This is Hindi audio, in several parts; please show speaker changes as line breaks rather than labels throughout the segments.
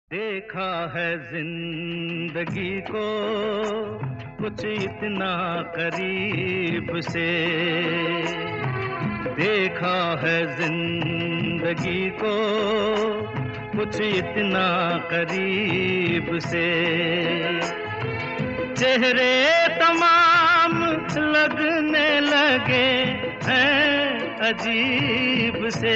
देखा है जिंदगी को कुछ इतना करीब से, देखा है जिंदगी को कुछ इतना करीब से। चेहरे तमाम लगने लगे हैं अजीब से,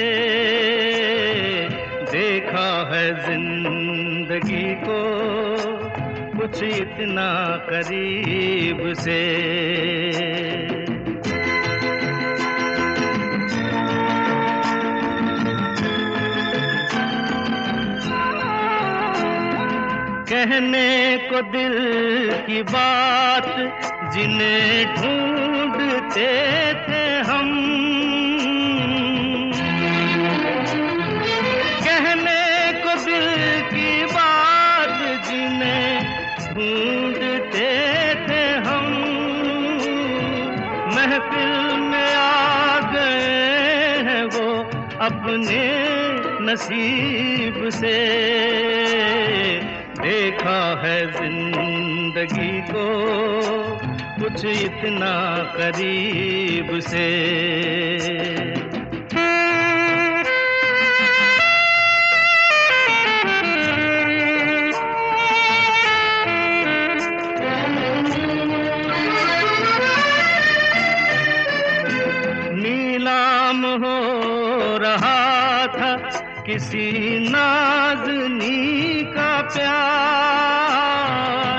देखा है जिंदगी को कुछ इतना करीब से। कहने को दिल की बात जिन्हें ढूंढते थे हम, कहने को दिल की बात जिन्हें ढूंढते थे हम, महफिल में आ गए हैं वो अपने नसीब से। देखा है जिंदगी को कुछ इतना करीब से। नीलाम हो रहा था किसी नाज़नी का प्यार,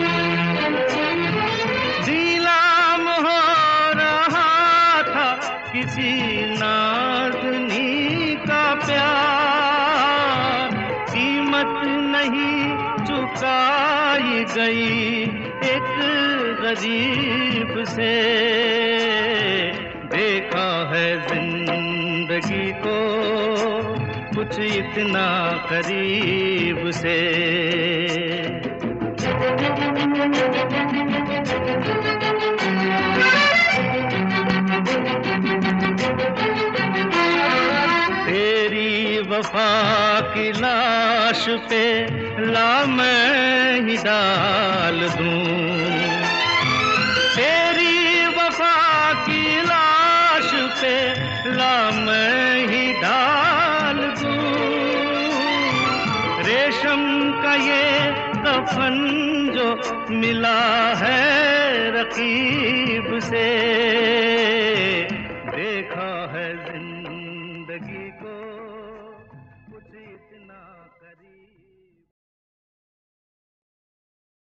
नीलाम हो रहा था किसी नाज़नी का प्यार। कीमत नहीं चुकाई गई एक गरीब से, देखा है जिंदगी को कुछ इतना करीब से। तेरी वफा की लाश पे ला मैं ही डाल दूं, तेरी वफा की लाश पे ला मैं ही डाल दूं। रेशम का ये कफन जो मिला है रकीब से, देखा है जिंदगी को कुछ इतना करीब।